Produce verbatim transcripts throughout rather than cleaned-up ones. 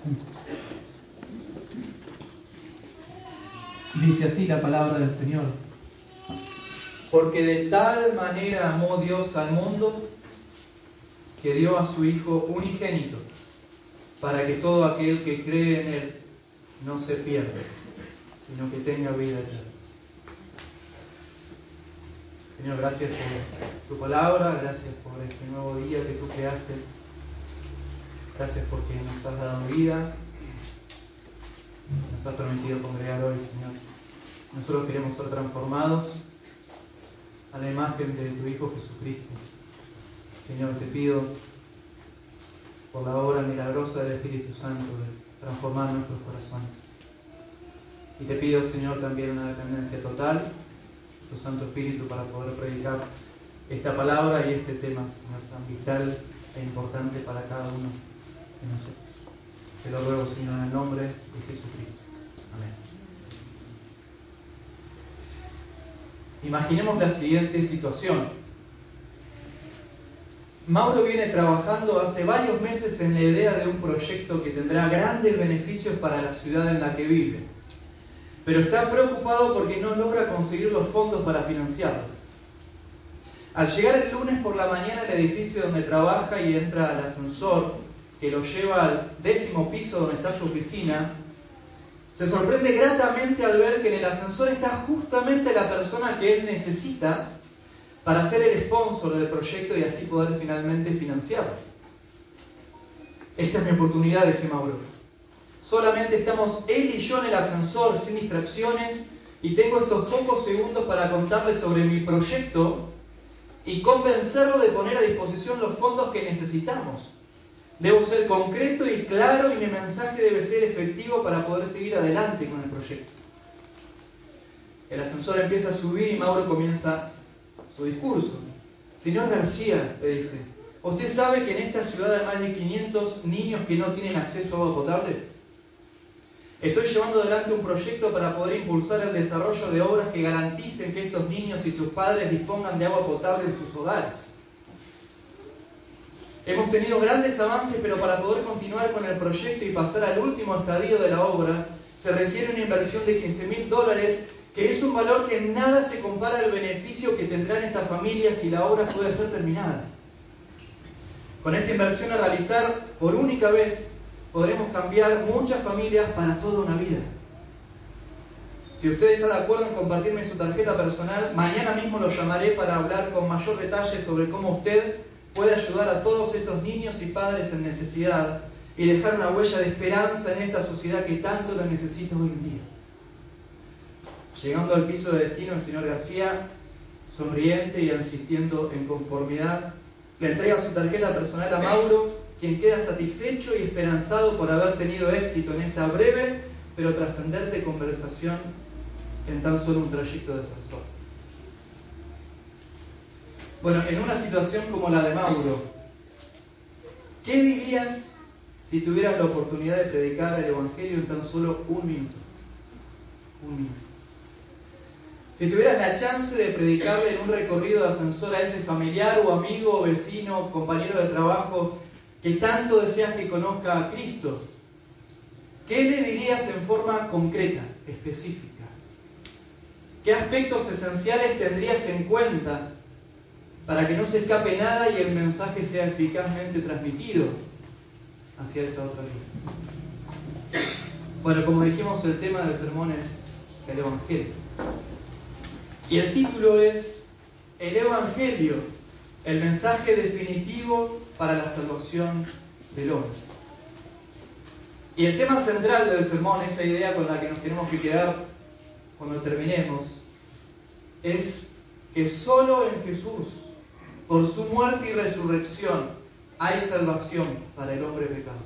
Dice así la palabra del Señor. Porque de tal manera amó Dios al mundo que dio a su Hijo unigénito, para que todo aquel que cree en Él no se pierda, sino que tenga vida eterna. Señor, gracias por tu palabra, gracias por este nuevo día que tú creaste. Gracias porque nos has dado vida, nos has permitido congregar hoy, Señor. Nosotros queremos ser transformados a la imagen de tu Hijo Jesucristo. Señor, te pido por la obra milagrosa del Espíritu Santo de transformar nuestros corazones. Y te pido, Señor, también una dependencia total de tu Santo Espíritu para poder predicar esta palabra y este tema, Señor, tan vital e importante para cada uno de nosotros. Te lo ruego, Señor, en el nombre de Jesucristo. Amén. Imaginemos la siguiente situación. Mauro viene trabajando hace varios meses en la idea de un proyecto que tendrá grandes beneficios para la ciudad en la que vive, pero está preocupado porque no logra conseguir los fondos para financiarlo. Al llegar el lunes por la mañana al edificio donde trabaja y entra al ascensor que lo lleva al décimo piso donde está su oficina, se sorprende gratamente al ver que en el ascensor está justamente la persona que él necesita para ser el sponsor del proyecto y así poder finalmente financiarlo. Esta es mi oportunidad, dice Mauro. Solamente estamos él y yo en el ascensor sin distracciones y tengo estos pocos segundos para contarle sobre mi proyecto y convencerlo de poner a disposición los fondos que necesitamos. Debo ser concreto y claro y mi mensaje debe ser efectivo para poder seguir adelante con el proyecto. El ascensor empieza a subir y Mauro comienza su discurso. Señor García, le dice, ¿usted sabe que en esta ciudad hay más de quinientos niños que no tienen acceso a agua potable? Estoy llevando adelante un proyecto para poder impulsar el desarrollo de obras que garanticen que estos niños y sus padres dispongan de agua potable en sus hogares. Hemos tenido grandes avances, pero para poder continuar con el proyecto y pasar al último estadio de la obra, se requiere una inversión de quince mil dólares, que es un valor que en nada se compara al beneficio que tendrán estas familias si la obra puede ser terminada. Con esta inversión a realizar por única vez, podremos cambiar muchas familias para toda una vida. Si usted está de acuerdo en compartirme su tarjeta personal, mañana mismo lo llamaré para hablar con mayor detalle sobre cómo usted puede ayudar a todos estos niños y padres en necesidad y dejar una huella de esperanza en esta sociedad que tanto lo necesita hoy en día. Llegando al piso de destino, el señor García, sonriente y asistiendo en conformidad, le entrega su tarjeta personal a Mauro, quien queda satisfecho y esperanzado por haber tenido éxito en esta breve pero trascendente conversación en tan solo un trayecto de ascensor. Bueno, en una situación como la de Mauro, ¿qué dirías si tuvieras la oportunidad de predicar el Evangelio en tan solo un minuto? Un minuto. Si tuvieras la chance de predicarle en un recorrido de ascensor a ese familiar o amigo o vecino o compañero de trabajo que tanto deseas que conozca a Cristo, ¿qué le dirías en forma concreta, específica? ¿Qué aspectos esenciales tendrías en cuenta para que no se escape nada y el mensaje sea eficazmente transmitido hacia esa otra vida? Bueno, como dijimos, el tema del sermón es el Evangelio. Y el título es El Evangelio, el mensaje definitivo para la salvación del hombre. Y el tema central del sermón, esa idea con la que nos tenemos que quedar cuando terminemos, es que solo en Jesús, por su muerte y resurrección, hay salvación para el hombre pecador.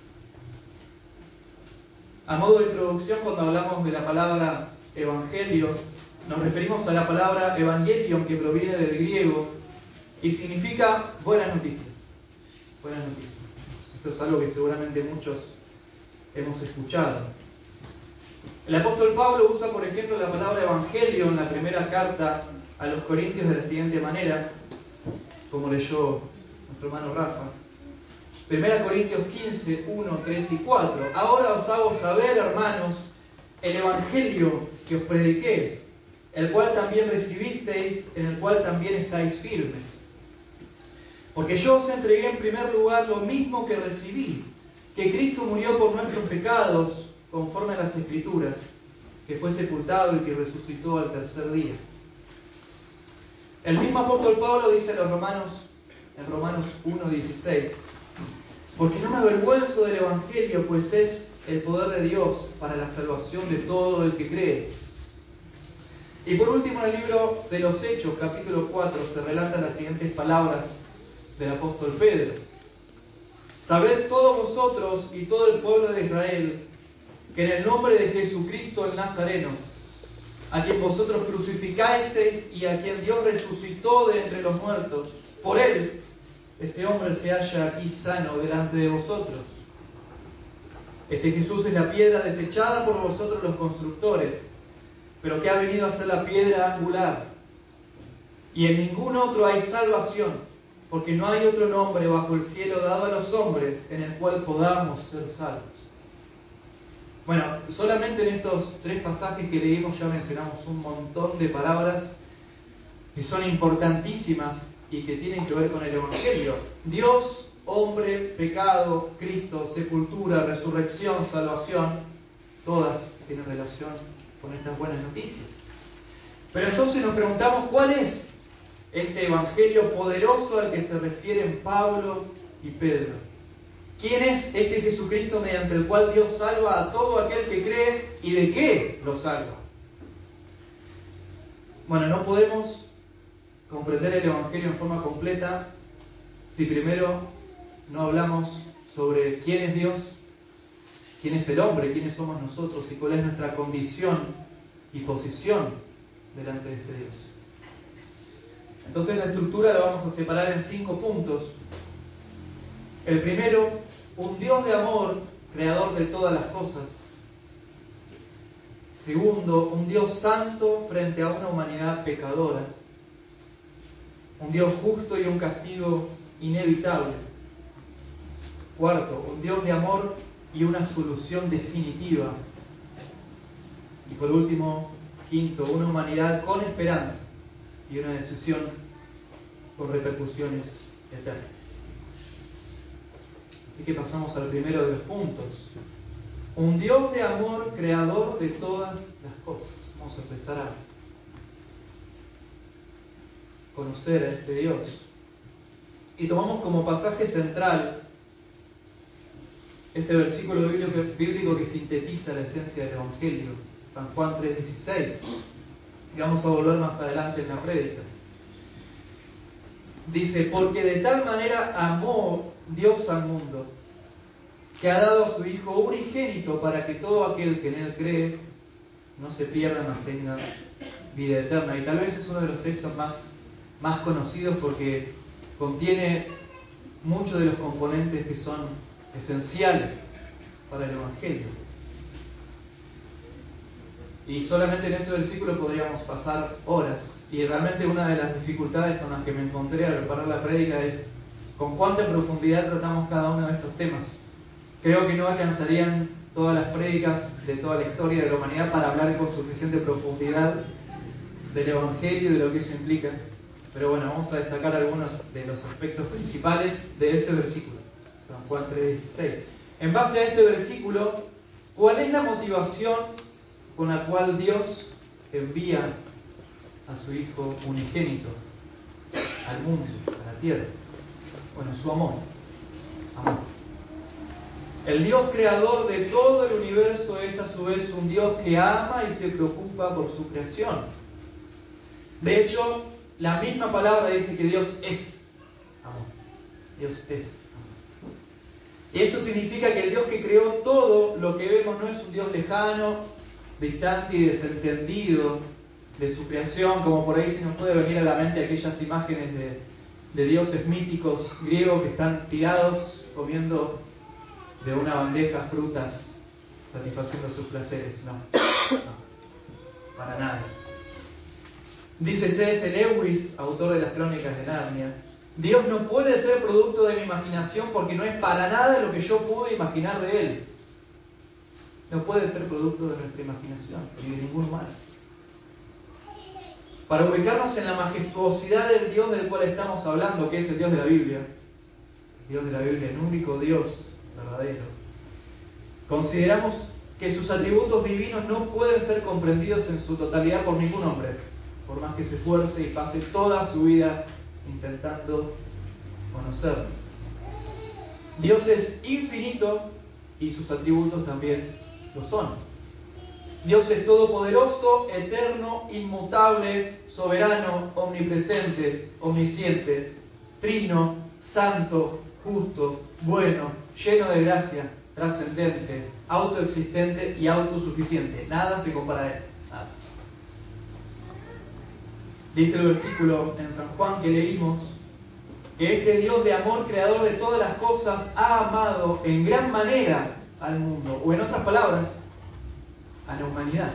A modo de introducción, cuando hablamos de la palabra evangelio, nos referimos a la palabra evangelion, que proviene del griego y significa buenas noticias. Buenas noticias. Esto es algo que seguramente muchos hemos escuchado. El apóstol Pablo usa, por ejemplo, la palabra evangelio en la primera carta a los Corintios de la siguiente manera, como leyó nuestro hermano Rafa. primera Corintios quince, uno, tres y cuatro. Ahora os hago saber, hermanos, el evangelio que os prediqué, el cual también recibisteis, en el cual también estáis firmes. Porque yo os entregué en primer lugar lo mismo que recibí, que Cristo murió por nuestros pecados, conforme a las Escrituras, que fue sepultado y que resucitó al tercer día. El mismo apóstol Pablo dice a los romanos, en Romanos uno, dieciséis, porque no me avergüenzo del evangelio, pues es el poder de Dios para la salvación de todo el que cree. Y por último, en el libro de los Hechos, capítulo cuatro, se relatan las siguientes palabras del apóstol Pedro. Sabed todos vosotros y todo el pueblo de Israel, que en el nombre de Jesucristo el Nazareno, a quien vosotros crucificasteis y a quien Dios resucitó de entre los muertos, por él, este hombre se halla aquí sano delante de vosotros. Este Jesús es la piedra desechada por vosotros los constructores, pero que ha venido a ser la piedra angular. Y en ningún otro hay salvación, porque no hay otro nombre bajo el cielo dado a los hombres en el cual podamos ser salvos. Bueno, solamente en estos tres pasajes que leímos ya mencionamos un montón de palabras que son importantísimas y que tienen que ver con el Evangelio. Dios, hombre, pecado, Cristo, sepultura, resurrección, salvación, todas tienen relación con estas buenas noticias. Pero entonces nos preguntamos, ¿cuál es este Evangelio poderoso al que se refieren Pablo y Pedro? ¿Quién es este Jesucristo mediante el cual Dios salva a todo aquel que cree y de qué lo salva? Bueno, no podemos comprender el Evangelio en forma completa si primero no hablamos sobre quién es Dios, quién es el hombre, quiénes somos nosotros y cuál es nuestra condición y posición delante de este Dios. Entonces la estructura la vamos a separar en cinco puntos. El primero, un Dios de amor, creador de todas las cosas. Segundo, un Dios santo frente a una humanidad pecadora. Un Dios justo y un castigo inevitable. Cuarto, un Dios de amor y una solución definitiva. Y por último, quinto, una humanidad con esperanza y una decisión con repercusiones eternas. Así que pasamos al primero de los puntos. Un Dios de amor, creador de todas las cosas. Vamos a empezar a conocer a este Dios. Y tomamos como pasaje central este versículo bíblico, bíblico que sintetiza la esencia del Evangelio, San Juan tres dieciséis. Y vamos a volver más adelante en la prédica. Dice, porque de tal manera amó Dios al mundo, que ha dado a su Hijo unigénito para que todo aquel que en Él cree no se pierda, mas tenga vida eterna. Y tal vez es uno de los textos más, más conocidos porque contiene muchos de los componentes que son esenciales para el Evangelio. Y solamente en ese versículo podríamos pasar horas. Y realmente una de las dificultades con las que me encontré al preparar la prédica es con cuánta profundidad tratamos cada uno de estos temas. Creo que no alcanzarían todas las prédicas de toda la historia de la humanidad para hablar con suficiente profundidad del Evangelio y de lo que eso implica. Pero bueno, vamos a destacar algunos de los aspectos principales de ese versículo, San Juan tres dieciséis. En base a este versículo, ¿cuál es la motivación con la cual Dios envía a su Hijo unigénito al mundo, a la tierra? Bueno, su amor. Amor. El Dios creador de todo el universo es a su vez un Dios que ama y se preocupa por su creación. De hecho, la misma palabra dice que Dios es amor. Dios es amor. Y esto significa que el Dios que creó todo lo que vemos no es un Dios lejano, distante y desentendido de su creación, como por ahí se nos puede venir a la mente aquellas imágenes de, de dioses míticos griegos que están tirados comiendo de una bandeja frutas, satisfaciendo sus placeres. No, no, para nada. Dice C S Lewis, autor de las Crónicas de Narnia, Dios no puede ser producto de mi imaginación porque no es para nada lo que yo pude imaginar de Él. No puede ser producto de nuestra imaginación, ni de ningún humano. Para ubicarnos en la majestuosidad del Dios del cual estamos hablando, que es el Dios de la Biblia, el Dios de la Biblia, el único Dios verdadero, consideramos que sus atributos divinos no pueden ser comprendidos en su totalidad por ningún hombre, por más que se esfuerce y pase toda su vida intentando conocerlo. Dios es infinito y sus atributos también lo son. Dios es todopoderoso, eterno, inmutable, soberano, omnipresente, omnisciente, trino, santo, justo, bueno, lleno de gracia, trascendente, autoexistente y autosuficiente. Nada se compara a Él. Nada. Dice el versículo en San Juan que leímos, que este Dios de amor, creador de todas las cosas, ha amado en gran manera al mundo, o en otras palabras, a la humanidad.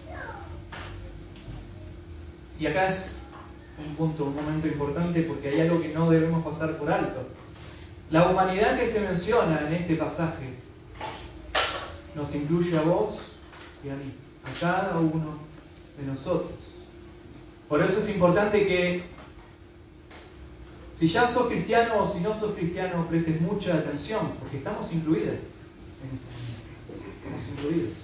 Y acá es un punto, un momento importante, porque hay algo que no debemos pasar por alto. La humanidad que se menciona en este pasaje nos incluye a vos y a mí, a cada uno de nosotros. Por eso es importante que, si ya sos cristiano o si no sos cristiano, prestes mucha atención, porque estamos incluidos en este mundo. Estamos incluidos.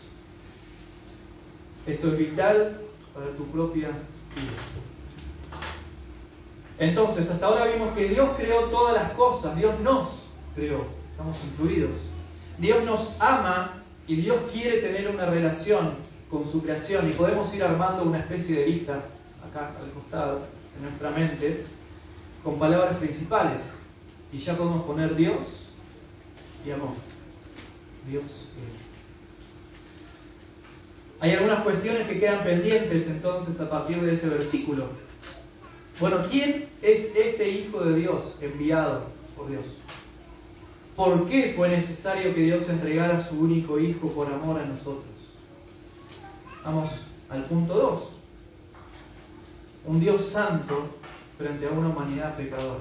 Esto es vital para tu propia vida. Entonces, hasta ahora vimos que Dios creó todas las cosas, Dios nos creó, estamos incluidos. Dios nos ama y Dios quiere tener una relación con su creación, y podemos ir armando una especie de lista acá al costado de nuestra mente con palabras principales, y ya podemos poner Dios y amor. Dios y amor. Hay algunas cuestiones que quedan pendientes entonces a partir de ese versículo. Bueno, ¿quién es este Hijo de Dios enviado por Dios? ¿Por qué fue necesario que Dios entregara a su único Hijo por amor a nosotros? Vamos al punto dos. Un Dios santo frente a una humanidad pecadora.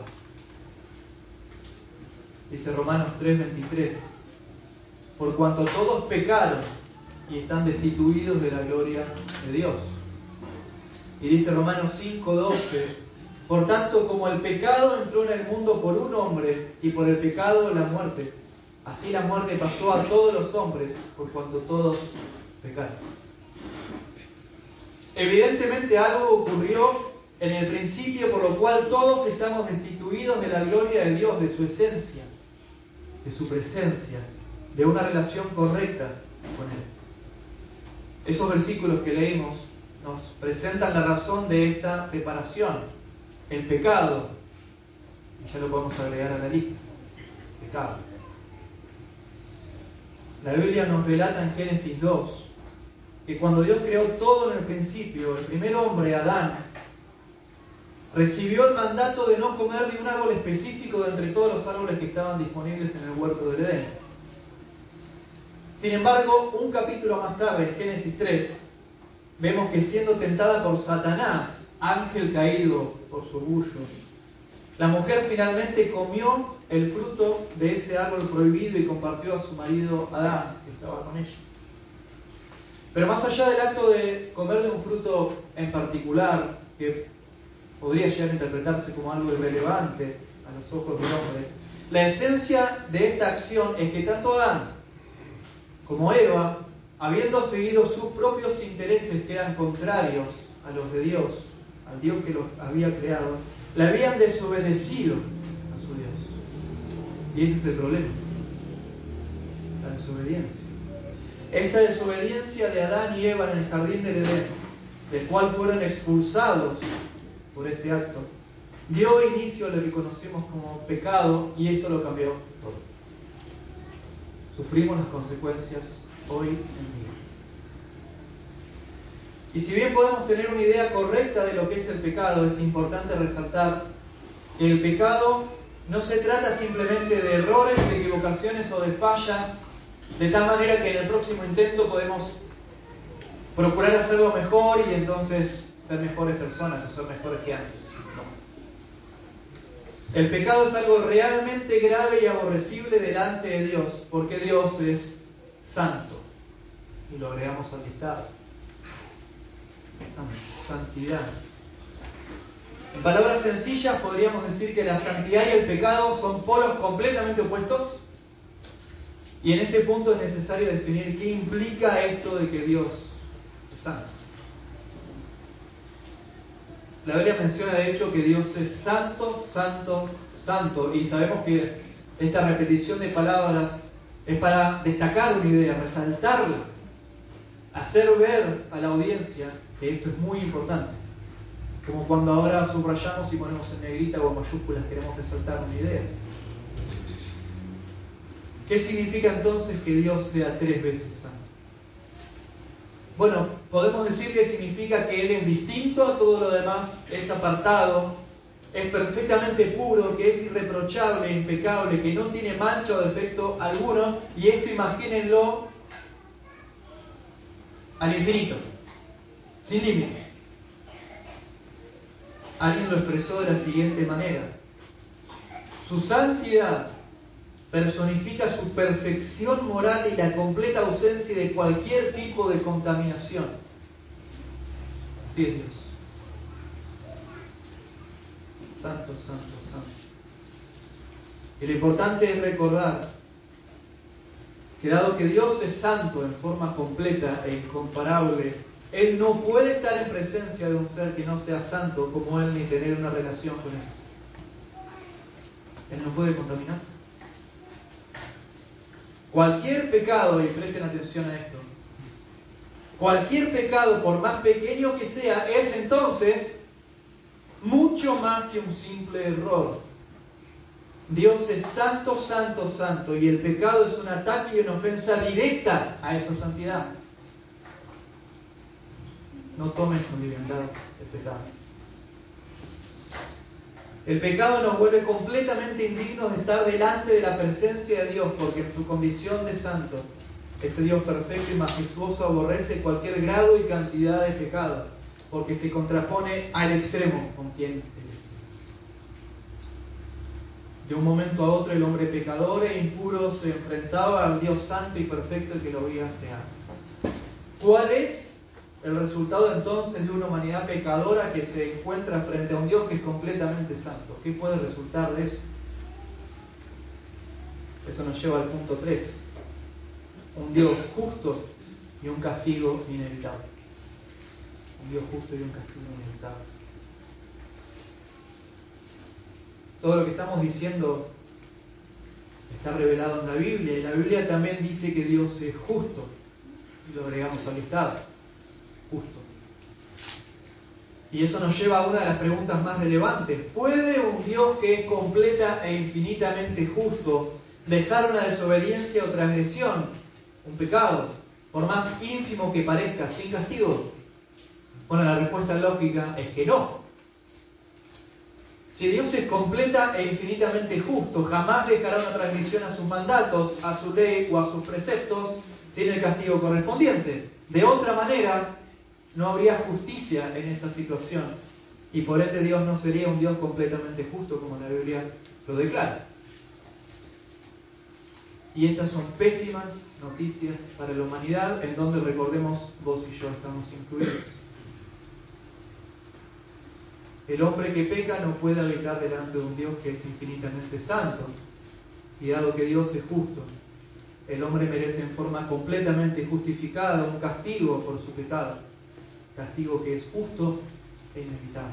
Dice Romanos tres veintitrés, por cuanto todos pecaron y están destituidos de la gloria de Dios. Y dice Romanos cinco doce, por tanto, como el pecado entró en el mundo por un hombre, y por el pecado la muerte, así la muerte pasó a todos los hombres, por cuanto todos pecaron. Evidentemente algo ocurrió en el principio, por lo cual todos estamos destituidos de la gloria de Dios, de su esencia, de su presencia, de una relación correcta con Él. Esos versículos que leímos nos presentan la razón de esta separación. El pecado, y ya lo podemos agregar a la lista, pecado. La Biblia nos relata en Génesis dos que cuando Dios creó todo en el principio, el primer hombre, Adán, recibió el mandato de no comer de un árbol específico de entre todos los árboles que estaban disponibles en el huerto del Edén. Sin embargo, un capítulo más tarde, en Génesis tres, vemos que siendo tentada por Satanás, ángel caído por su orgullo, la mujer finalmente comió el fruto de ese árbol prohibido y compartió a su marido Adán, que estaba con ella. Pero más allá del acto de comer de un fruto en particular, que podría llegar a interpretarse como algo irrelevante a los ojos del hombre, la esencia de esta acción es que tanto Adán como Eva, habiendo seguido sus propios intereses que eran contrarios a los de Dios, al Dios que los había creado, le habían desobedecido a su Dios. Y ese es el problema, la desobediencia. Esta desobediencia de Adán y Eva en el jardín del Edén, del cual fueron expulsados por este acto, dio inicio a lo que conocemos como pecado, y esto lo cambió todo. Sufrimos las consecuencias hoy en día. Y si bien podemos tener una idea correcta de lo que es el pecado, es importante resaltar que el pecado no se trata simplemente de errores, de equivocaciones o de fallas, de tal manera que en el próximo intento podemos procurar hacerlo mejor y entonces ser mejores personas o ser mejores que antes. No. El pecado es algo realmente grave y aborrecible delante de Dios, porque Dios es santo. Y lo agregamos al listado. Santidad. En palabras sencillas podríamos decir que la santidad y el pecado son polos completamente opuestos. Y en este punto es necesario definir qué implica esto de que Dios es santo. La Biblia menciona de hecho que Dios es santo, santo, santo. Y sabemos que esta repetición de palabras es para destacar una idea, resaltarla, hacer ver a la audiencia que esto es muy importante. Como cuando ahora subrayamos y ponemos en negrita o en mayúsculas, queremos resaltar una idea. ¿Qué significa entonces que Dios sea tres veces santo? Bueno, podemos decir que significa que Él es distinto a todo lo demás, es apartado, es perfectamente puro, que es irreprochable, impecable, que no tiene mancha o defecto alguno, y esto imagínenlo al infinito, sin límite. Alguien lo expresó de la siguiente manera: su santidad personifica su perfección moral y la completa ausencia de cualquier tipo de contaminación. Así es Dios. Santo, santo, santo. Y lo importante es recordar que dado que Dios es santo en forma completa e incomparable, Él no puede estar en presencia de un ser que no sea santo como Él, ni tener una relación con ese ser. Él no puede contaminarse. Cualquier pecado, y presten atención a esto, cualquier pecado, por más pequeño que sea, es entonces mucho más que un simple error. Dios es santo, santo, santo, y el pecado es un ataque y una ofensa directa a esa santidad. No tomen con liviandad el pecado. El pecado nos vuelve completamente indignos de estar delante de la presencia de Dios, porque en su condición de santo, este Dios perfecto y majestuoso aborrece cualquier grado y cantidad de pecado, porque se contrapone al extremo con quien Él es. De un momento a otro el hombre pecador e impuro se enfrentaba al Dios santo y perfecto que lo había creado. ¿Cuál es el resultado entonces de una humanidad pecadora que se encuentra frente a un Dios que es completamente santo? ¿Qué puede resultar de eso? Eso nos lleva al punto tres. Un Dios justo y un castigo inevitable. Un Dios justo y un castigo inevitable. Todo lo que estamos diciendo está revelado en la Biblia, y la Biblia también dice que Dios es justo. Y lo agregamos al listado. Justo. Y eso nos lleva a una de las preguntas más relevantes. ¿Puede un Dios que es completa e infinitamente justo dejar una desobediencia o transgresión, un pecado, por más ínfimo que parezca, sin castigo? Bueno, la respuesta lógica es que no. Si Dios es completa e infinitamente justo, jamás dejará una transgresión a sus mandatos, a su ley o a sus preceptos sin el castigo correspondiente. De otra manera, no habría justicia en esa situación, y por ende Dios no sería un Dios completamente justo como la Biblia lo declara. Y estas son pésimas noticias para la humanidad, en donde, recordemos, vos y yo estamos incluidos. El hombre que peca no puede habitar delante de un Dios que es infinitamente santo, y dado que Dios es justo, el hombre merece en forma completamente justificada un castigo por su pecado, castigo que es justo e inevitable.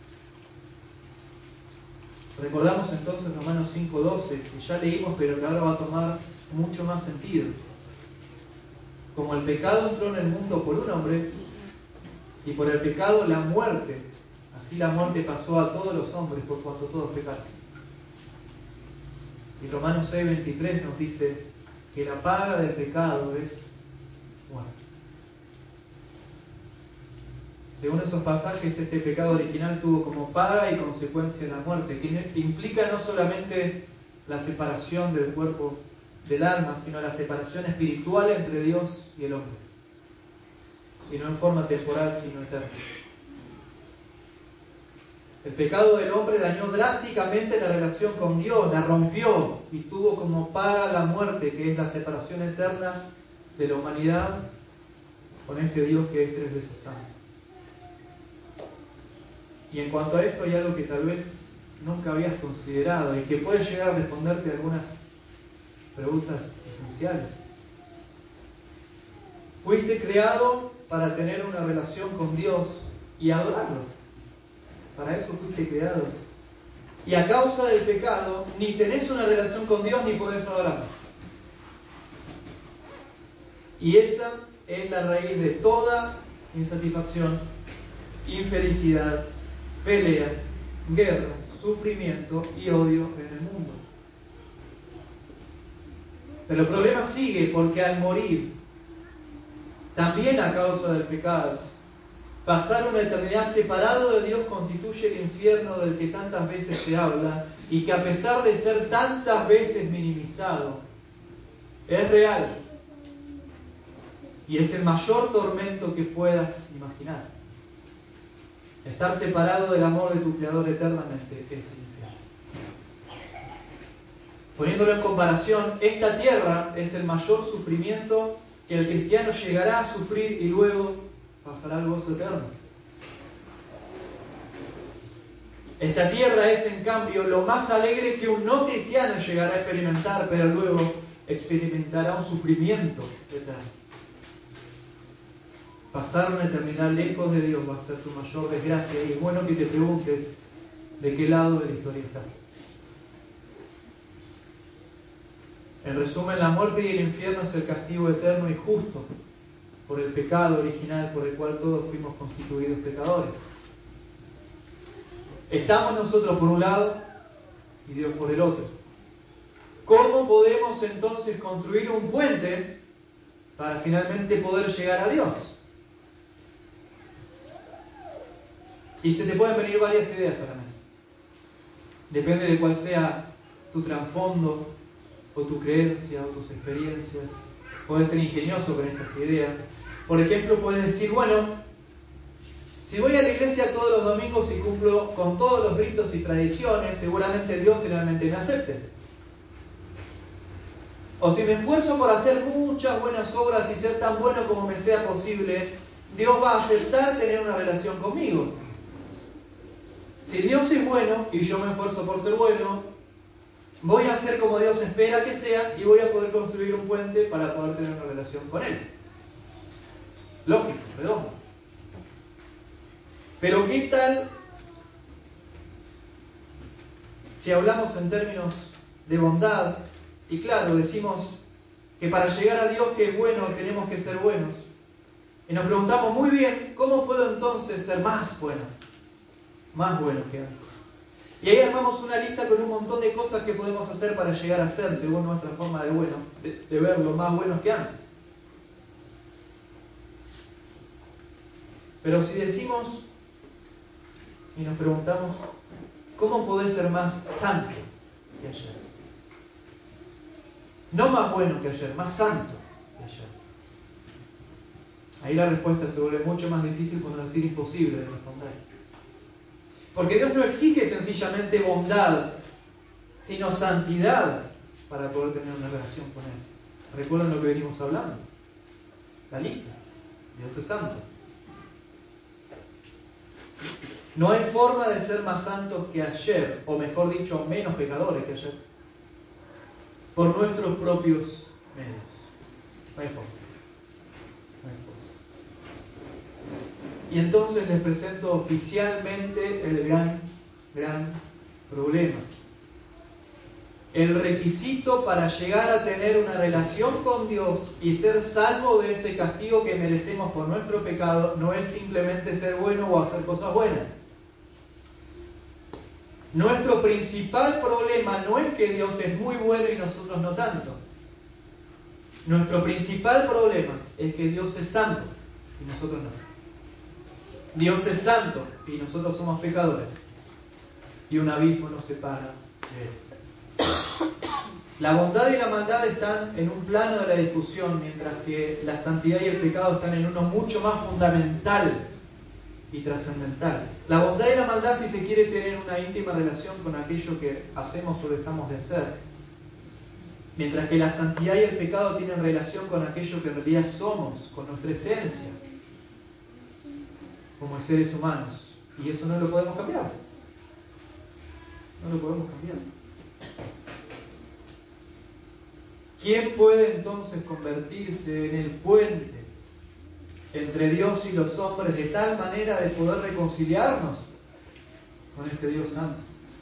Recordamos entonces Romanos cinco doce, que ya leímos, pero que ahora va a tomar mucho más sentido. Como el pecado entró en el mundo por un hombre, y por el pecado la muerte, así la muerte pasó a todos los hombres por cuanto todos pecaron. Y Romanos seis veintitrés nos dice que la paga del pecado es muerte. Según esos pasajes, este pecado original tuvo como paga y consecuencia la muerte, que implica no solamente la separación del cuerpo del alma, sino la separación espiritual entre Dios y el hombre. Y no en forma temporal, sino eterna. El pecado del hombre dañó drásticamente la relación con Dios, la rompió y tuvo como paga la muerte, que es la separación eterna de la humanidad con este Dios que es tres veces santo. Y en cuanto a esto hay algo que tal vez nunca habías considerado y que puede llegar a responderte algunas preguntas esenciales. Fuiste creado para tener una relación con Dios y adorarlo. Para eso fuiste creado. Y a causa del pecado, ni tenés una relación con Dios ni podés adorarlo. Y esa es la raíz de toda insatisfacción, infelicidad, peleas, guerras, sufrimiento y odio en el mundo. Pero el problema sigue porque al morir, también a causa del pecado, pasar una eternidad separado de Dios constituye el infierno del que tantas veces se habla y que a pesar de ser tantas veces minimizado, es real y es el mayor tormento que puedas imaginar. Estar separado del amor de tu Creador eternamente es el infierno. Poniéndolo en comparación, esta tierra es el mayor sufrimiento que el cristiano llegará a sufrir y luego pasará al gozo eterno. Esta tierra es, en cambio, lo más alegre que un no cristiano llegará a experimentar, pero luego experimentará un sufrimiento eterno. Pasar una eternidad lejos de Dios va a ser tu mayor desgracia, y es bueno que te preguntes de qué lado de la historia estás. En resumen, la muerte y el infierno es el castigo eterno y justo por el pecado original por el cual todos fuimos constituidos pecadores. Estamos nosotros por un lado y Dios por el otro. ¿Cómo podemos entonces construir un puente para finalmente poder llegar a Dios? Y se te pueden venir varias ideas a la mente. Depende de cuál sea tu trasfondo, o tu creencia, o tus experiencias. Puedes ser ingenioso con estas ideas. Por ejemplo, puedes decir, bueno, si voy a la iglesia todos los domingos y cumplo con todos los ritos y tradiciones, seguramente Dios finalmente me acepte. O si me esfuerzo por hacer muchas buenas obras y ser tan bueno como me sea posible, Dios va a aceptar tener una relación conmigo. Si Dios es bueno y yo me esfuerzo por ser bueno, voy a ser como Dios espera que sea y voy a poder construir un puente para poder tener una relación con Él. Lógico, redondo. Pero ¿qué tal si hablamos en términos de bondad? Y claro, decimos que para llegar a Dios que es bueno tenemos que ser buenos. Y nos preguntamos muy bien, ¿cómo puedo entonces ser más bueno? Más bueno que antes. Y ahí armamos una lista con un montón de cosas que podemos hacer para llegar a ser, según nuestra forma de bueno, de, de verlo, más buenos que antes. Pero si decimos y nos preguntamos, ¿cómo podés ser más santo que ayer? No más bueno que ayer, más santo que ayer. Ahí la respuesta se vuelve mucho más difícil, por no decir imposible de responder. Porque Dios no exige sencillamente bondad, sino santidad para poder tener una relación con Él. ¿Recuerdan lo que venimos hablando? La lista. Dios es santo. No hay forma de ser más santos que ayer, o mejor dicho, menos pecadores que ayer, por nuestros propios medios. No hay forma. No hay forma. Y entonces les presento oficialmente el gran, gran problema. El requisito para llegar a tener una relación con Dios y ser salvo de ese castigo que merecemos por nuestro pecado no es simplemente ser bueno o hacer cosas buenas. Nuestro principal problema no es que Dios es muy bueno y nosotros no tanto. Nuestro principal problema es que Dios es santo y nosotros no. Dios es santo y nosotros somos pecadores. Y un abismo nos separa de Él. La bondad y la maldad están en un plano de la discusión, mientras que la santidad y el pecado están en uno mucho más fundamental, y trascendental. La bondad y la maldad, si se quiere, tener una íntima relación con aquello que hacemos o dejamos de hacer. Mientras que la santidad y el pecado tienen relación con aquello que en realidad somos, con nuestra esencia, como seres humanos. Y eso no lo podemos cambiar. No lo podemos cambiar. ¿Quién puede entonces convertirse en el puente entre Dios y los hombres de tal manera de poder reconciliarnos con este Dios santo?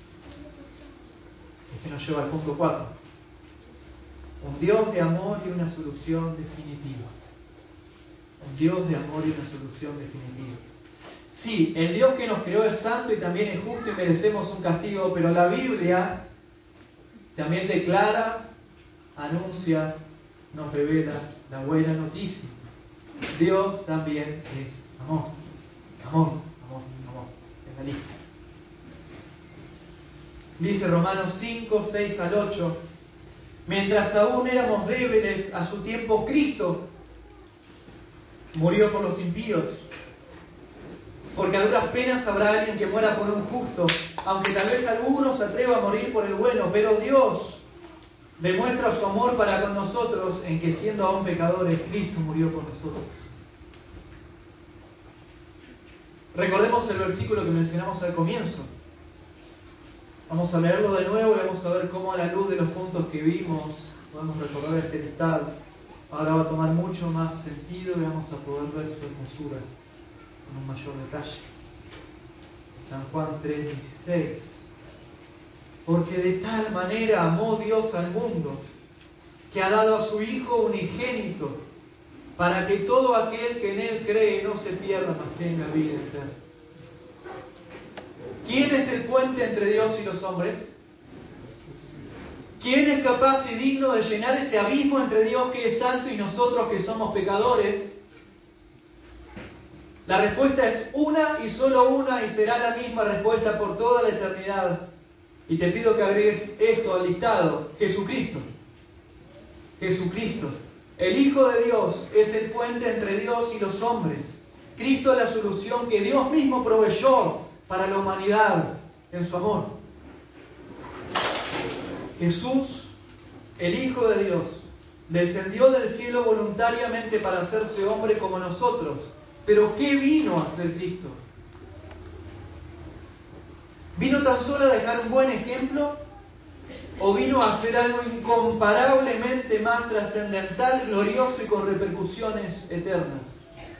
Este nos lleva al punto cuatro. Un Dios de amor y una solución definitiva. Un Dios de amor y una solución definitiva. Sí, el Dios que nos creó es santo y también es justo y merecemos un castigo, pero la Biblia también declara, anuncia, nos revela la buena noticia. Dios también es amor. Amor, amor, amor. Es la lista. Dice Romanos cinco, seis al ocho. Mientras aún éramos débiles, a su tiempo Cristo murió por los impíos. Porque a duras penas habrá alguien que muera por un justo, aunque tal vez alguno se atreva a morir por el bueno. Pero Dios demuestra su amor para con nosotros en que, siendo aún pecadores, Cristo murió por nosotros. Recordemos el versículo que mencionamos al comienzo. Vamos a leerlo de nuevo y vamos a ver cómo, a la luz de los puntos que vimos, podemos recordar este listado. Ahora va a tomar mucho más sentido y vamos a poder ver su hermosura con un mayor detalle. San Juan tres, dieciséis. Porque de tal manera amó Dios al mundo, que ha dado a su Hijo unigénito, para que todo aquel que en Él cree no se pierda, mas tenga vida eterna. ¿Quién es el puente entre Dios y los hombres? ¿Quién es capaz y digno de llenar ese abismo entre Dios que es santo y nosotros que somos pecadores? La respuesta es una y solo una, y será la misma respuesta por toda la eternidad. Y te pido que agregues esto al listado: Jesucristo. Jesucristo. El Hijo de Dios es el puente entre Dios y los hombres. Cristo es la solución que Dios mismo proveyó para la humanidad en su amor. Jesús, el Hijo de Dios, descendió del cielo voluntariamente para hacerse hombre como nosotros. Pero ¿qué vino a hacer Cristo? ¿Vino tan solo a dejar un buen ejemplo? ¿O vino a hacer algo incomparablemente más trascendental, glorioso y con repercusiones eternas?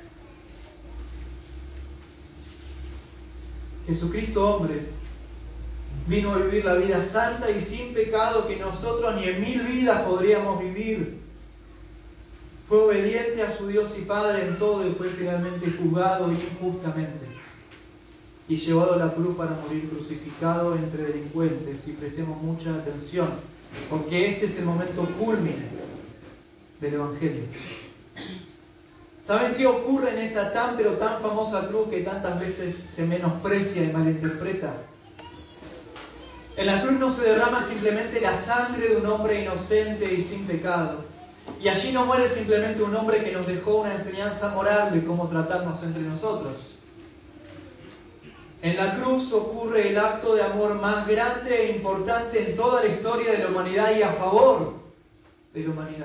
Jesucristo, hombre, vino a vivir la vida santa y sin pecado que nosotros ni en mil vidas podríamos vivir. Fue obediente a su Dios y Padre en todo y fue finalmente juzgado injustamente y llevado a la cruz para morir crucificado entre delincuentes. Y prestemos mucha atención, porque este es el momento culmine del Evangelio. ¿Saben qué ocurre en esa tan pero tan famosa cruz que tantas veces se menosprecia y malinterpreta? En la cruz no se derrama simplemente la sangre de un hombre inocente y sin pecado. Y allí no muere simplemente un hombre que nos dejó una enseñanza moral de cómo tratarnos entre nosotros. En la cruz ocurre el acto de amor más grande e importante en toda la historia de la humanidad y a favor de la humanidad.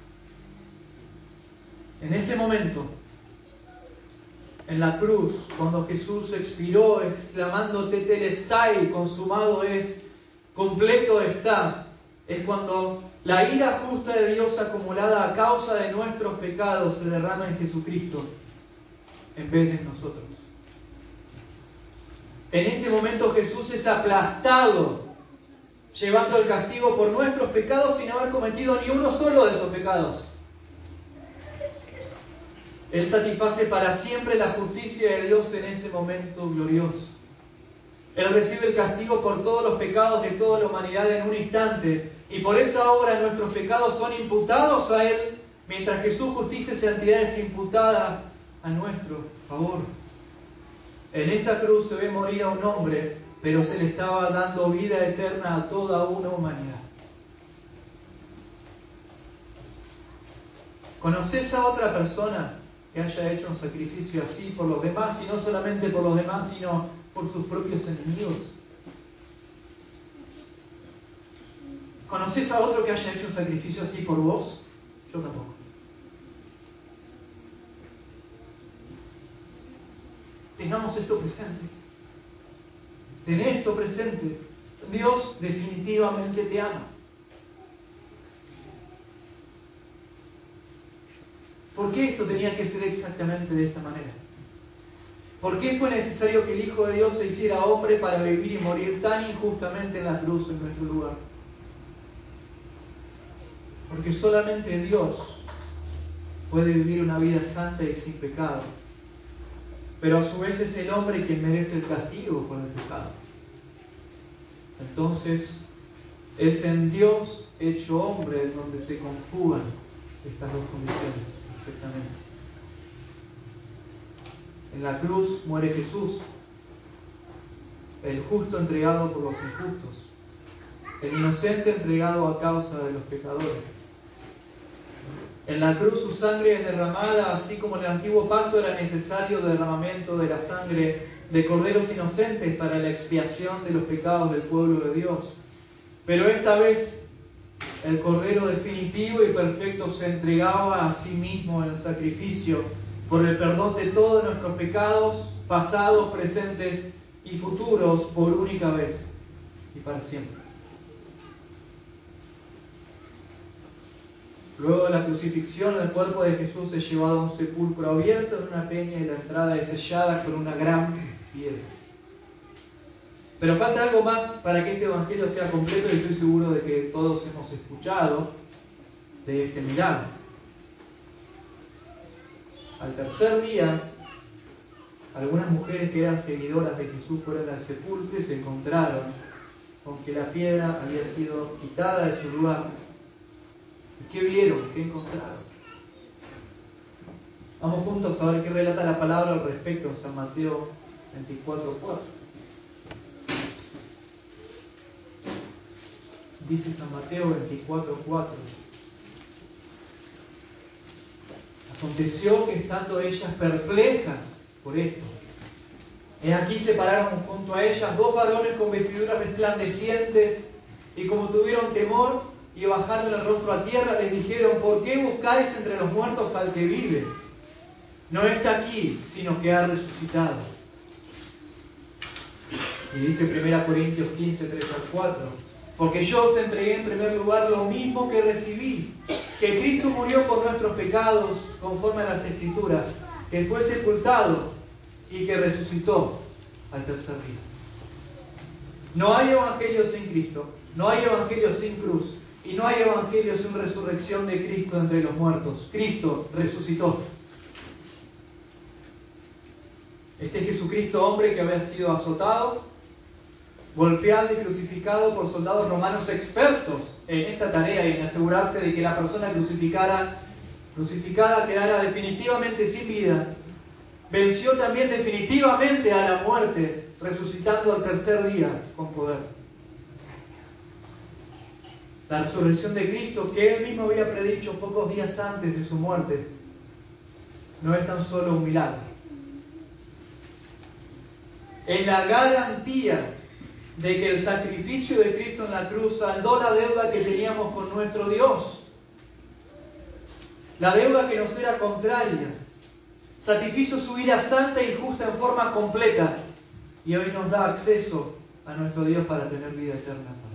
En ese momento, en la cruz, cuando Jesús expiró exclamando Tetelestai, consumado es, completo está, es cuando la ira justa de Dios acumulada a causa de nuestros pecados se derrama en Jesucristo en vez de en nosotros. En ese momento Jesús es aplastado, llevando el castigo por nuestros pecados sin haber cometido ni uno solo de esos pecados. Él satisface para siempre la justicia de Dios en ese momento glorioso. Él recibe el castigo por todos los pecados de toda la humanidad en un instante, y por esa obra nuestros pecados son imputados a Él, mientras que su justicia y santidad es imputada a nuestro favor. En esa cruz se ve morir a un hombre, pero se le estaba dando vida eterna a toda una humanidad. ¿Conoces a otra persona que haya hecho un sacrificio así por los demás, y no solamente por los demás, sino por sus propios enemigos? ¿Conoces a otro que haya hecho un sacrificio así por vos? Yo tampoco. Tengamos esto presente. Tené esto presente. Dios definitivamente te ama. ¿Por qué esto tenía que ser exactamente de esta manera? ¿Por qué fue necesario que el Hijo de Dios se hiciera hombre para vivir y morir tan injustamente en la cruz en nuestro lugar? Porque solamente Dios puede vivir una vida santa y sin pecado. Pero a su vez es el hombre quien merece el castigo por el pecado. Entonces, es en Dios hecho hombre en donde se conjugan estas dos condiciones perfectamente. En la cruz muere Jesús, el justo entregado por los injustos, el inocente entregado a causa de los pecadores. En la cruz su sangre es derramada, así como en el antiguo pacto era necesario el derramamiento de la sangre de corderos inocentes para la expiación de los pecados del pueblo de Dios. Pero esta vez el Cordero definitivo y perfecto se entregaba a sí mismo en sacrificio por el perdón de todos nuestros pecados, pasados, presentes y futuros, por única vez y para siempre. Luego de la crucifixión, el cuerpo de Jesús es llevado a un sepulcro abierto en una peña y la entrada es sellada con una gran piedra. Pero falta algo más para que este evangelio sea completo, y estoy seguro de que todos hemos escuchado de este milagro. Al tercer día, algunas mujeres que eran seguidoras de Jesús fueron al sepulcro y se encontraron con que la piedra había sido quitada de su lugar. ¿Y qué vieron? ¿Qué encontraron? Vamos juntos a ver qué relata la palabra al respecto en San Mateo veinticuatro cuatro. Dice San Mateo veinticuatro cuatro. Aconteció que estando ellas perplejas por esto, he aquí se pararon junto a ellas dos varones con vestiduras resplandecientes, y como tuvieron temor y bajaron el rostro a tierra, les dijeron: ¿por qué buscáis entre los muertos al que vive? No está aquí, sino que ha resucitado. Y dice primera Corintios quince, tres al cuatro: porque yo os entregué en primer lugar lo mismo que recibí, que Cristo murió por nuestros pecados, conforme a las Escrituras, que fue sepultado y que resucitó al tercer día. No hay evangelio sin Cristo, no hay evangelio sin cruz, y no hay evangelio sin resurrección de Cristo entre los muertos. Cristo resucitó. Este Jesucristo, hombre que había sido azotado, golpeado y crucificado por soldados romanos expertos en esta tarea y en asegurarse de que la persona crucificada, crucificada quedara definitivamente sin vida, venció también definitivamente a la muerte, resucitando al tercer día con poder. La resurrección de Cristo, que Él mismo había predicho pocos días antes de su muerte, no es tan solo un milagro. Es la garantía de que el sacrificio de Cristo en la cruz saldó la deuda que teníamos con nuestro Dios, la deuda que nos era contraria, satisfizo su ira santa e injusta en forma completa, y hoy nos da acceso a nuestro Dios para tener vida eterna para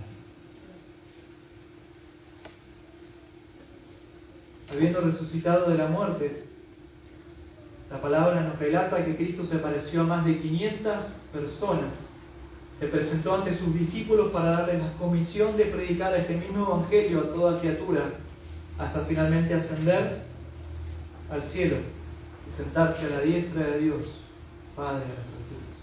Él. Habiendo resucitado de la muerte, la palabra nos relata que Cristo se apareció a más de quinientas personas. Se presentó ante sus discípulos para darles la comisión de predicar este mismo evangelio a toda criatura, hasta finalmente ascender al cielo y sentarse a la diestra de Dios, Padre de las alturas.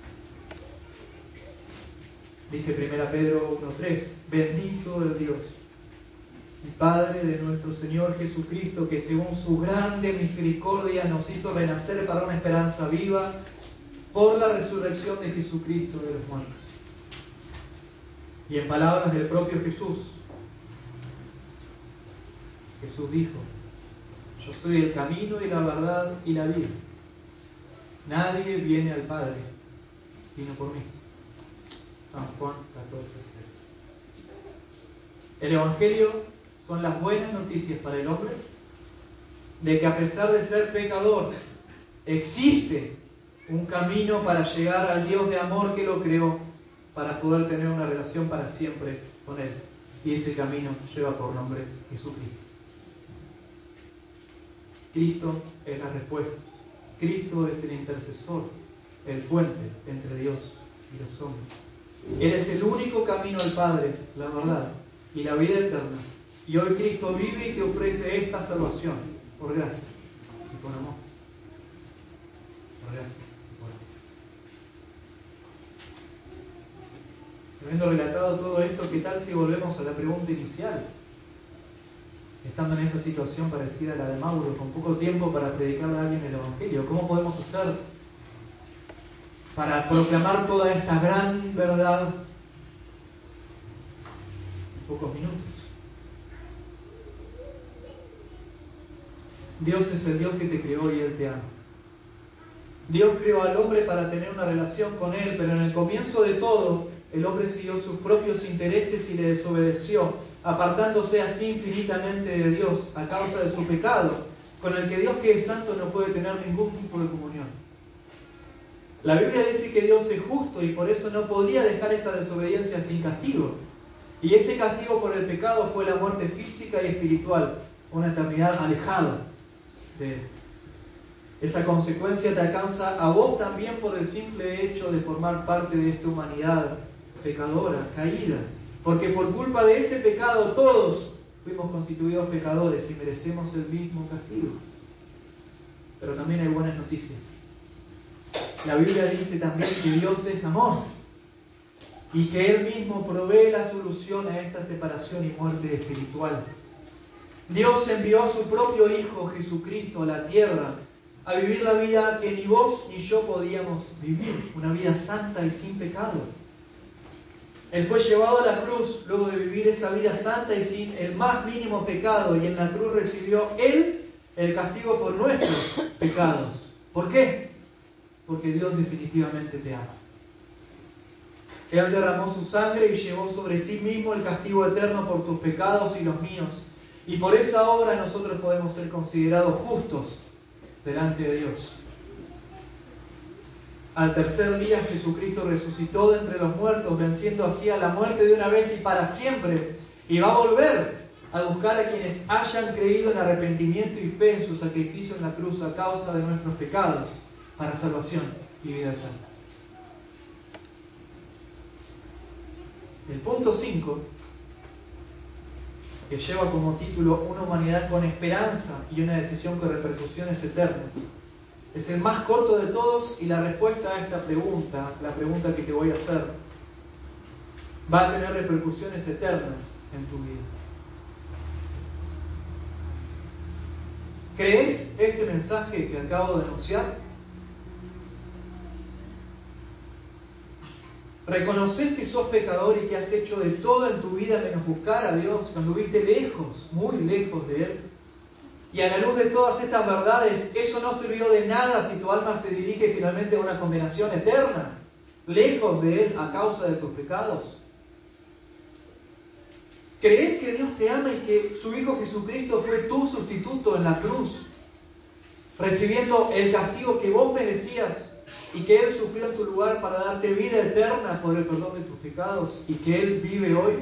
Dice primera Pedro uno tres: bendito el Dios y Padre de nuestro Señor Jesucristo, que según su grande misericordia nos hizo renacer para una esperanza viva por la resurrección de Jesucristo de los muertos. Y en palabras del propio Jesús, Jesús dijo: yo soy el camino y la verdad y la vida. Nadie viene al Padre sino por mí. San Juan catorce seis. El Evangelio son las buenas noticias para el hombre de que a pesar de ser pecador, existe un camino para llegar al Dios de amor que lo creó, para poder tener una relación para siempre con Él. Y ese camino lleva por nombre Jesucristo. Cristo es la respuesta. Cristo es el intercesor, el puente entre Dios y los hombres. Él es el único camino al Padre, la verdad y la vida eterna. Y hoy Cristo vive y te ofrece esta salvación por gracia y por amor. Por gracia y por amor. Habiendo relatado todo esto, ¿qué tal si volvemos a la pregunta inicial? Estando en esa situación parecida a la de Mauro, con poco tiempo para predicarle a alguien el Evangelio, ¿cómo podemos hacer para proclamar toda esta gran verdad en pocos minutos? Dios es el Dios que te creó y Él te ama. Dios creó al hombre para tener una relación con Él, pero en el comienzo de todo, el hombre siguió sus propios intereses y le desobedeció, apartándose así infinitamente de Dios a causa de su pecado, con el que Dios que es santo no puede tener ningún tipo de comunión. La Biblia dice que Dios es justo y por eso no podía dejar esta desobediencia sin castigo. Y ese castigo por el pecado fue la muerte física y espiritual, una eternidad alejada de Él. Esa consecuencia te alcanza a vos también por el simple hecho de formar parte de esta humanidad pecadora, caída. Porque por culpa de ese pecado todos fuimos constituidos pecadores y merecemos el mismo castigo. Pero también hay buenas noticias. La Biblia dice también que Dios es amor y que Él mismo provee la solución a esta separación y muerte espiritual. Dios envió a su propio Hijo Jesucristo a la tierra a vivir la vida que ni vos ni yo podíamos vivir, una vida santa y sin pecado. Él fue llevado a la cruz luego de vivir esa vida santa y sin el más mínimo pecado, y en la cruz recibió Él el castigo por nuestros pecados. ¿Por qué? Porque Dios definitivamente te ama. Él derramó su sangre y llevó sobre sí mismo el castigo eterno por tus pecados y los míos. Y por esa obra nosotros podemos ser considerados justos delante de Dios. Al tercer día Jesucristo resucitó de entre los muertos, venciendo así a la muerte de una vez y para siempre. Y va a volver a buscar a quienes hayan creído en arrepentimiento y fe en su sacrificio en la cruz a causa de nuestros pecados, para salvación y vida eterna. El punto cinco, que lleva como título Una humanidad con esperanza y una decisión con repercusiones eternas, es el más corto de todos y la respuesta a esta pregunta, la pregunta que te voy a hacer, va a tener repercusiones eternas en tu vida. ¿Crees este mensaje que acabo de anunciar? ¿Reconoces que sos pecador y que has hecho de todo en tu vida menos buscar a Dios, cuando viste lejos, muy lejos de Él? Y a la luz de todas estas verdades, eso no sirvió de nada si tu alma se dirige finalmente a una condenación eterna, lejos de Él a causa de tus pecados. ¿Crees que Dios te ama y que su Hijo Jesucristo fue tu sustituto en la cruz, recibiendo el castigo que vos merecías y que Él sufrió en tu lugar para darte vida eterna por el perdón de tus pecados y que Él vive hoy?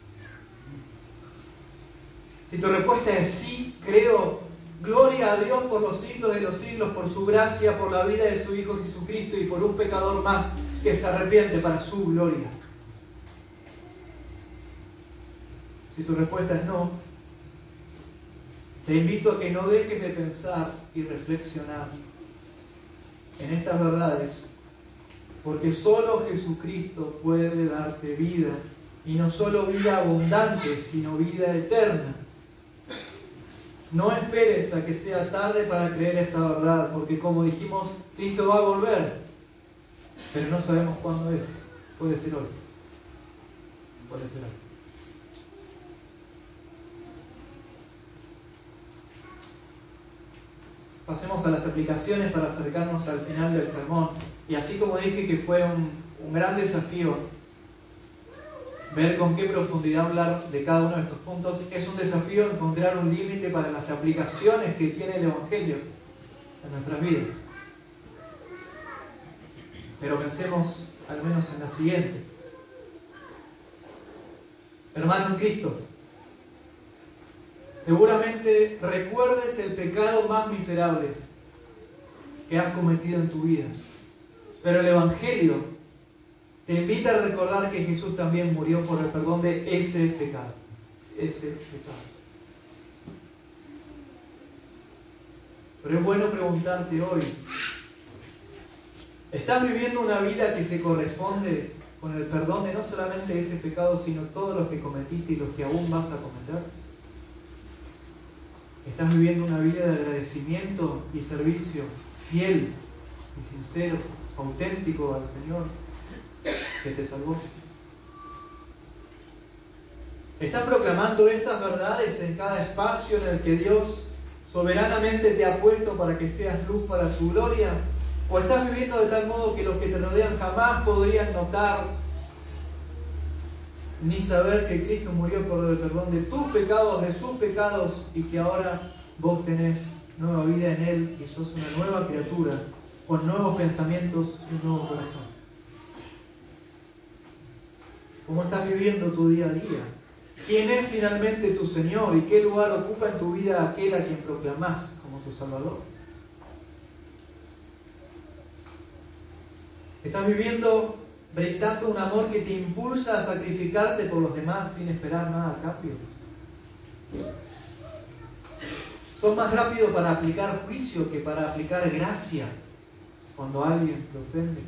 Si tu respuesta es sí, creo, gloria a Dios por los siglos de los siglos, por su gracia, por la vida de su Hijo Jesucristo y por un pecador más que se arrepiente para su gloria. Si tu respuesta es no, te invito a que no dejes de pensar y reflexionar en estas verdades, porque solo Jesucristo puede darte vida, y no solo vida abundante, sino vida eterna. No esperes a que sea tarde para creer esta verdad, porque como dijimos, Cristo va a volver, pero no sabemos cuándo es. Puede ser hoy, puede ser hoy. pasemos a las aplicaciones para acercarnos al final del sermón. Y así como dije que fue un, un gran desafío ver con qué profundidad hablar de cada uno de estos puntos, es un desafío encontrar un límite para las aplicaciones que tiene el Evangelio en nuestras vidas. Pero pensemos al menos en las siguientes. Hermano en Cristo, seguramente recuerdes el pecado más miserable que has cometido en tu vida. Pero el Evangelio te invita a recordar que Jesús también murió por el perdón de ese pecado. Ese pecado. Pero es bueno preguntarte hoy, ¿estás viviendo una vida que se corresponde con el perdón de no solamente ese pecado, sino todos los que cometiste y los que aún vas a cometer? ¿Estás viviendo una vida de agradecimiento y servicio fiel y sincero, auténtico al Señor que te salvó? ¿Estás proclamando estas verdades en cada espacio en el que Dios soberanamente te ha puesto para que seas luz para su gloria? ¿O estás viviendo de tal modo que los que te rodean jamás podrían notar ni saber que Cristo murió por el perdón de tus pecados, de sus pecados, y que ahora vos tenés nueva vida en Él y sos una nueva criatura con nuevos pensamientos y un nuevo corazón? ¿Cómo estás viviendo tu día a día? ¿Quién es finalmente tu Señor y qué lugar ocupa en tu vida aquel a quien proclamás como tu Salvador? ¿Estás viviendo brindando un amor que te impulsa a sacrificarte por los demás sin esperar nada a cambio? ¿Sos más rápido para aplicar juicio que para aplicar gracia cuando alguien te ofende?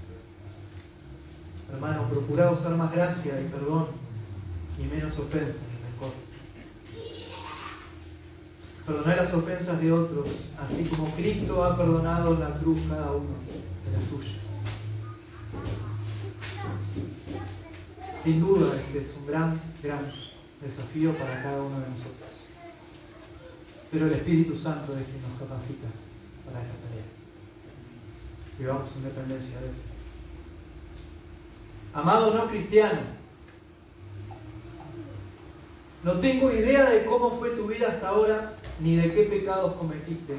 Hermano, procura usar más gracia y perdón y menos ofensa y rencor. Perdonad las ofensas de otros, así como Cristo ha perdonado en la cruz cada uno de las tuyas. Sin duda, este es un gran, gran desafío para cada uno de nosotros. Pero el Espíritu Santo es quien nos capacita para esta tarea. Vivamos en dependencia de Él. Amado no cristiano, no tengo idea de cómo fue tu vida hasta ahora, ni de qué pecados cometiste.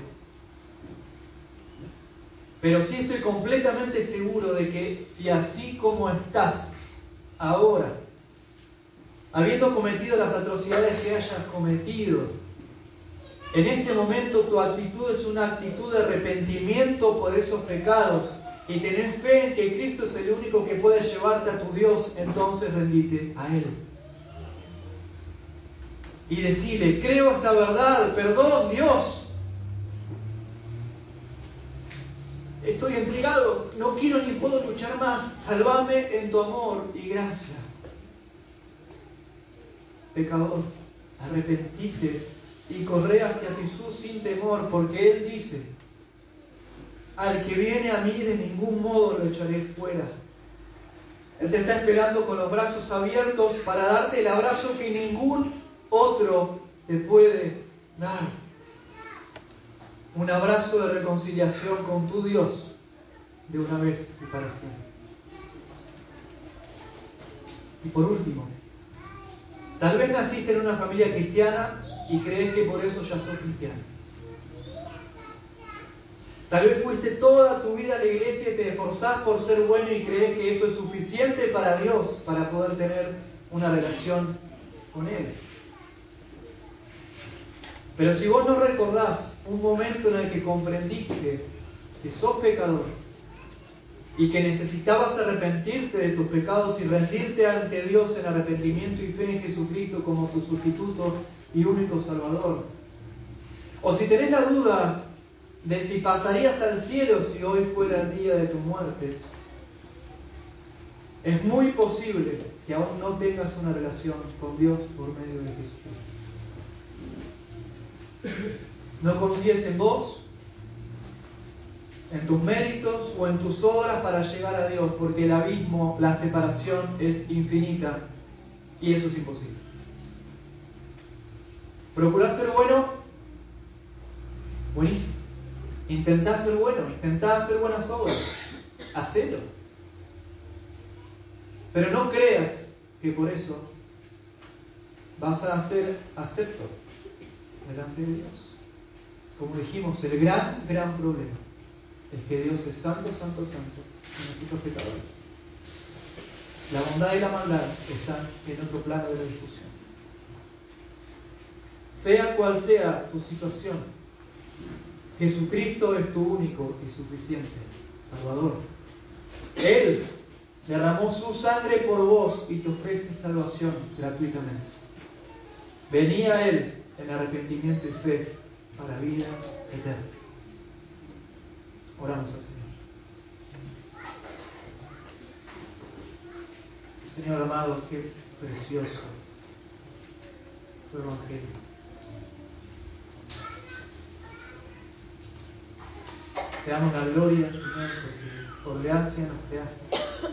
Pero sí estoy completamente seguro de que si así como estás ahora, habiendo cometido las atrocidades que hayas cometido, en este momento tu actitud es una actitud de arrepentimiento por esos pecados y tenés fe en que Cristo es el único que puede llevarte a tu Dios, entonces rendite a Él. Y decile, creo esta verdad, perdón Dios. Estoy entregado, no quiero ni puedo luchar más, salvame en tu amor y gracia. Pecador, arrepentite y corre hacia Jesús sin temor, porque Él dice, al que viene a mí de ningún modo lo echaré fuera. Él te está esperando con los brazos abiertos para darte el abrazo que ningún otro te puede dar. Un abrazo de reconciliación con tu Dios de una vez y para siempre. Y por último, tal vez naciste en una familia cristiana y crees que por eso ya sos cristiano. Tal vez fuiste toda tu vida a la iglesia y te esforzás por ser bueno y crees que eso es suficiente para Dios para poder tener una relación con Él. Pero si vos no recordás un momento en el que comprendiste que sos pecador y que necesitabas arrepentirte de tus pecados y rendirte ante Dios en arrepentimiento y fe en Jesucristo como tu sustituto y único Salvador, o si tenés la duda de si pasarías al cielo si hoy fuera el día de tu muerte, es muy posible que aún no tengas una relación con Dios por medio de Jesucristo. No confíes en vos, en tus méritos o en tus obras para llegar a Dios, porque el abismo, la separación es infinita y eso es imposible. Procurá ser bueno, buenísimo. Intentá ser bueno, intentá hacer buenas obras, hacelo. Pero no creas que por eso vas a ser acepto delante de Dios. Como dijimos, el gran, gran problema es que Dios es santo, santo, santo, y nosotros pecadores. La bondad y la maldad están en otro plano de la discusión. Sea cual sea tu situación, Jesucristo es tu único y suficiente Salvador. Él derramó su sangre por vos y te ofrece salvación gratuitamente. Venía a Él en arrepentimiento y fe para vida eterna. Oramos al Señor. Señor amado, qué precioso tu Evangelio. Te damos la gloria, Señor, porque por gracia nos creaste.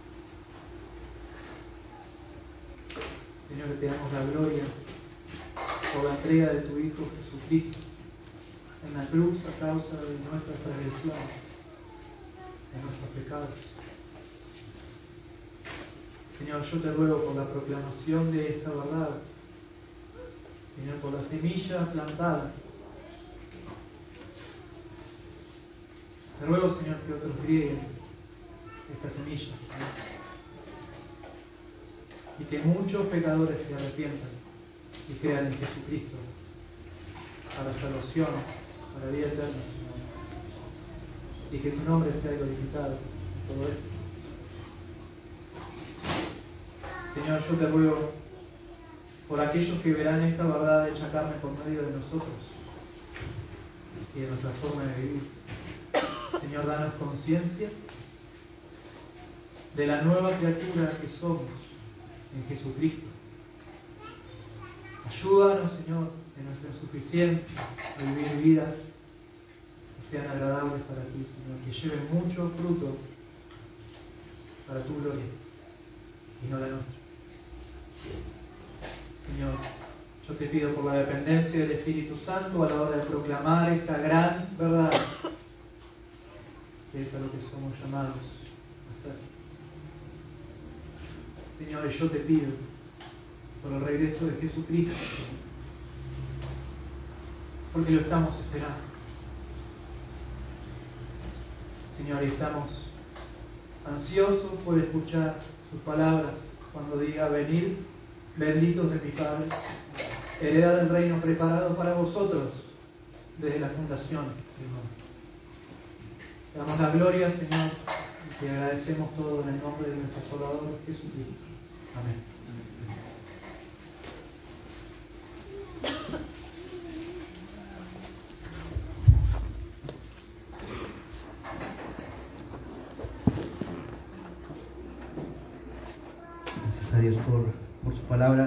Señor, te damos la gloria por la entrega de tu Hijo Jesucristo en la cruz a causa de nuestras transgresiones, de nuestros pecados. Señor, yo te ruego por la proclamación de esta verdad, Señor, por la semilla plantada. Te ruego, Señor, que otros rieguen estas semillas, Señor, y que muchos pecadores se arrepientan y crean en Jesucristo para salvación, para vida eterna, Señor, y que tu nombre sea glorificado en todo esto. Señor, yo te ruego por aquellos que verán esta verdad hecha carne por medio de nosotros y de nuestra forma de vivir. Señor, danos conciencia de la nueva criatura que somos en Jesucristo. Ayúdanos, Señor, en nuestra insuficiencia a vivir vidas que sean agradables para ti, Señor, que lleven mucho fruto para tu gloria y no la nuestra. Señor, yo te pido por la dependencia del Espíritu Santo a la hora de proclamar esta gran verdad, que es a lo que somos llamados a hacer. Señor, y yo te pido por el regreso de Jesucristo, porque lo estamos esperando. Señor, y estamos ansiosos por escuchar sus palabras cuando diga: venid, benditos de mi Padre, heredad del reino preparado para vosotros desde la fundación del mundo. Te damos la gloria, Señor, y te agradecemos todo en el nombre de nuestro Salvador Jesucristo. Amén. Gracias a Dios por, por su palabra.